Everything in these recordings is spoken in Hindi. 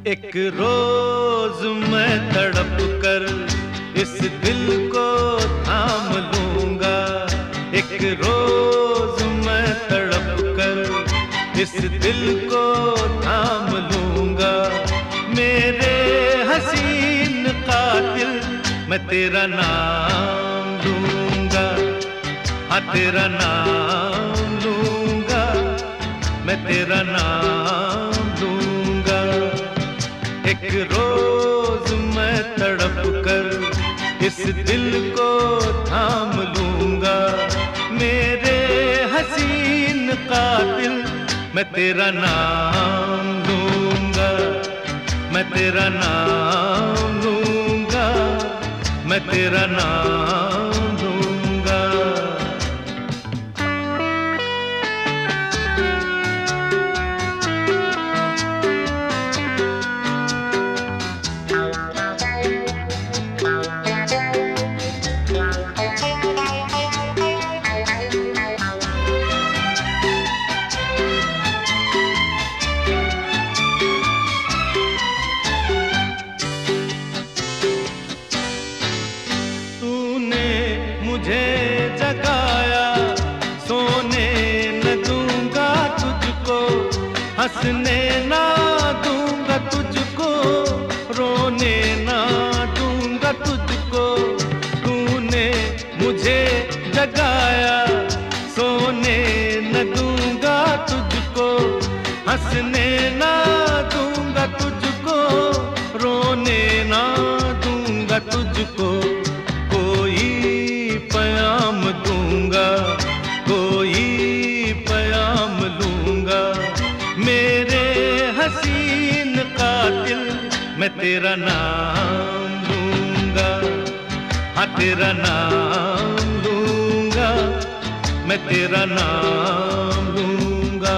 एक रोज मैं तड़प कर इस दिल को थाम लूंगा। एक रोज मैं तड़प कर इस दिल को थाम लूंगा। मेरे हसीन कातिल मैं तेरा नाम लूंगा। हाँ तेरा नाम लूंगा, मैं तेरा नाम लूंगा। एक रोज मैं तड़प कर इस दिल को थाम लूंगा। मेरे हसीन कातिल मैं तेरा नाम लूंगा। मैं तेरा नाम लूंगा, मैं तेरा नाम लूंगा। मुझे जगाया, सोने न दूंगा तुझको, हंसने ना दूंगा तुझको, रोने ना दूंगा तुझको। तूने मुझे जगाया, सोने न दूंगा तुझको, हंसने ना दूंगा तुझको, रोने ना दूंगा तुझको। पैगाम दूंगा, कोई पैगाम लूंगा। मेरे हसीन कातिल मैं तेरा नाम लूंगा। हाँ तेरा नाम लूंगा, मैं तेरा नाम लूंगा।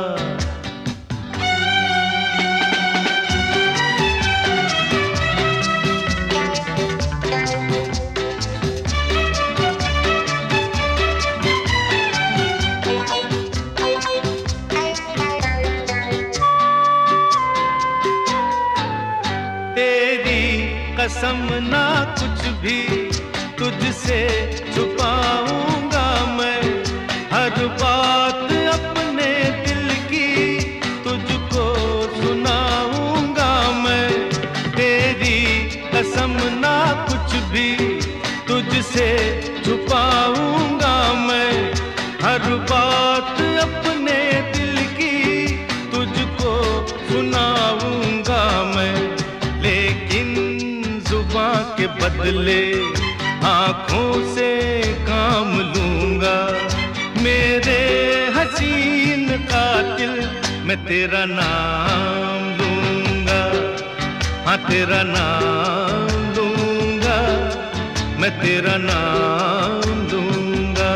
कसम ना कुछ भी तुझसे छुपाऊंगा मैं, हर बात अपने दिल की तुझको सुनाऊंगा मैं। तेरी कसम ना कुछ भी तुझसे छुपाऊंगा मैं, हर बात अपने दिल की तुझको सुनाऊंगा मैं। लेकिन जुबां के बदले आँखों से काम लूंगा। मेरे हसीन कातिल मैं तेरा नाम लूंगा। हाँ तेरा नाम लूंगा, मैं तेरा नाम लूंगा।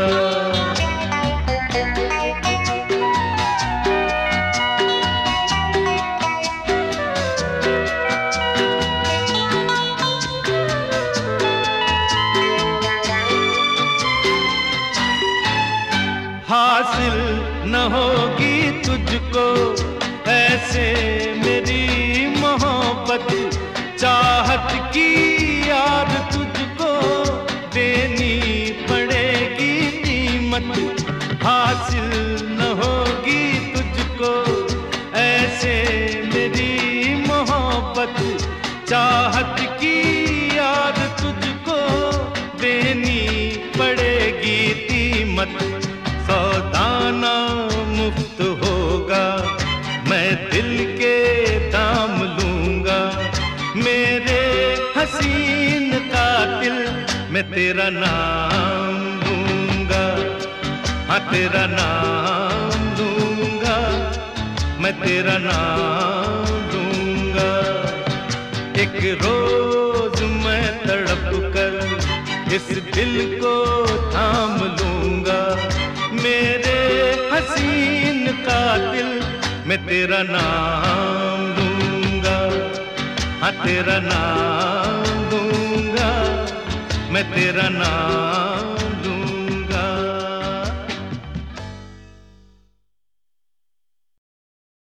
हासिल न होगी तुझको ऐसे मेरी मोहब्बत, चाहत की याद तुझको देनी पड़ेगी कीमत। हासिल न होगी तुझको ऐसे मेरी मोहब्बत, चाहत की याद तुझको देनी पड़ेगी कीमत। सौदाना मुफ्त होगा, मैं दिल के दाम लूंगा। मेरे हसीन कातिल मैं तेरा नाम लूंगा। हाँ तेरा नाम लूंगा, मैं तेरा नाम लूंगा। एक रोज मैं तड़प कर इस दिल को थाम लूंगा। मेरे हसीन कातिल मैं तेरा नाम लूंगा। हाँ तेरा नाम लूंगा, मैं तेरा नाम